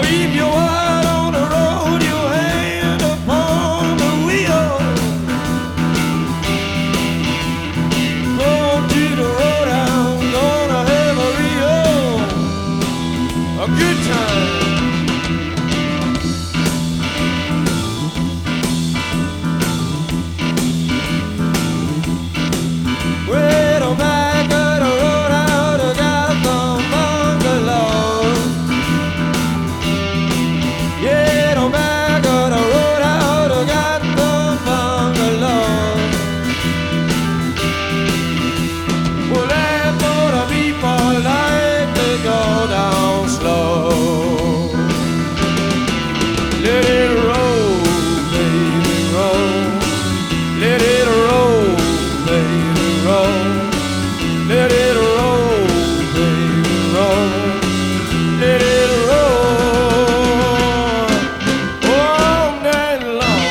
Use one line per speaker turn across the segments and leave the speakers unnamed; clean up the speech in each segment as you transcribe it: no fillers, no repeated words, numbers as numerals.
Keep your eye on the road, your hand upon the wheel. Going to the roadhouse, gonna have a good time. Wait on back of the roadhouse, I got some bungalows. Yeah, on back of the roadhouse, I got some bungalows. Well, that's what the people like to go down slow. Let it roll, baby, roll. Let it roll, baby, roll. Let it roll, baby, roll. Let it roll all night long.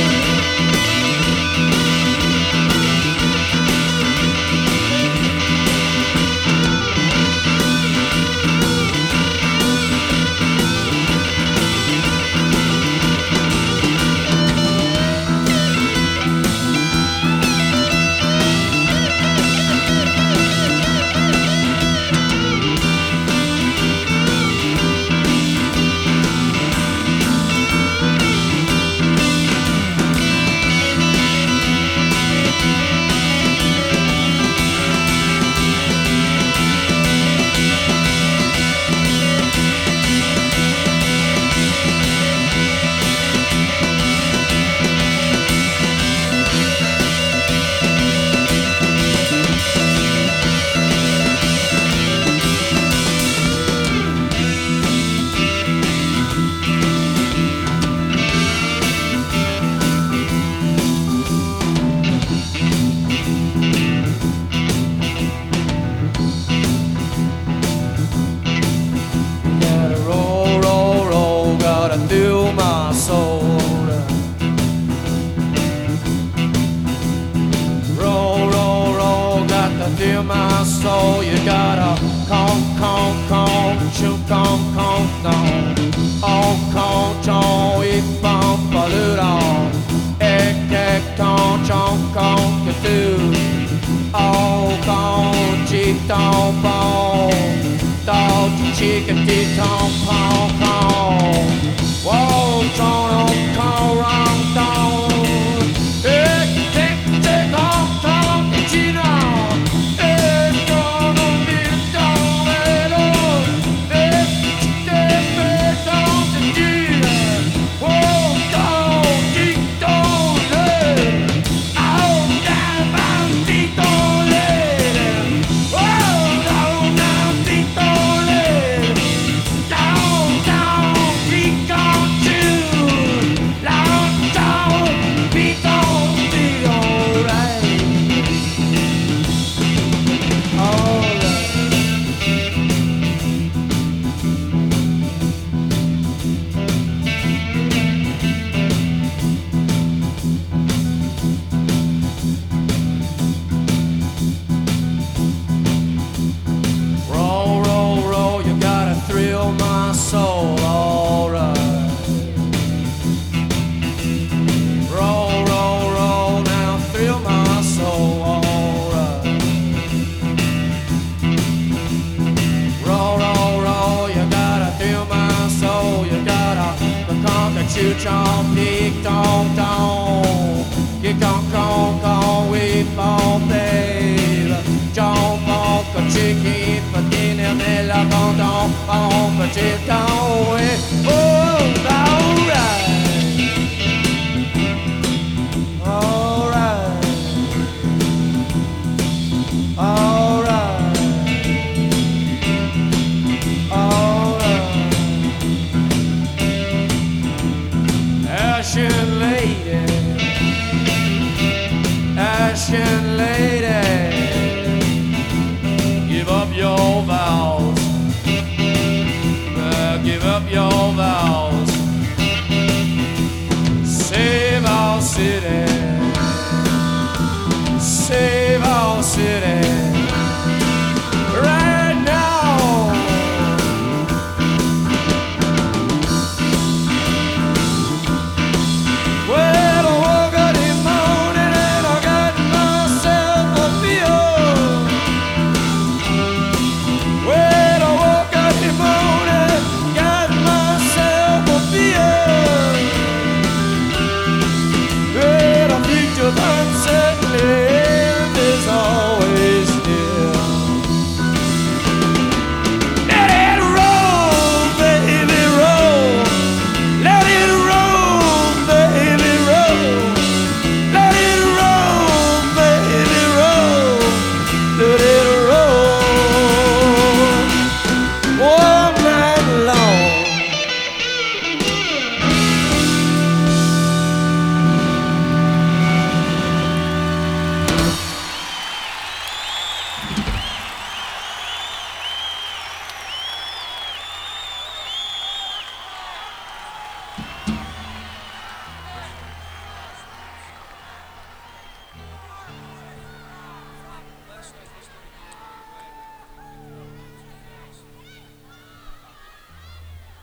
Gotta roll, roll, roll, gotta fill my soul. Roll, roll, roll, got to fill my soul. You gotta conk, conk, conk, shoot, conk, conk, conk. Oh, conk, chon, it bump, a little. Ek, ek, conk, chon, conk, you do. Oh, conk, cheek, ton, bone. Dog, chicken, tit, ton, pon, pon. Whoa, chon, con, wrong, don. Ek, ek, ek, conk, conk, chino. Ek, con, dit, don, elo. Ek, ek, ek, don, dit. Whoa, don, dit, don, le. Oh, down, down, dit, don, le. Whoa, down, down, dit, don, le. Down, down, dit, don, too. Down, down, dit, don, dit, alright. Alright. Roll, roll, roll, you gotta thrill my soul, alright. Roll, roll, roll, now thrill my soul, alright. Roll, roll, roll, you gotta thrill my soul, you gotta conquer, chew, chomp, pick, don, don. You con, con, con, we fall, babe. Jump off a chicken, for dinner, nella, con, don, on, but you don't,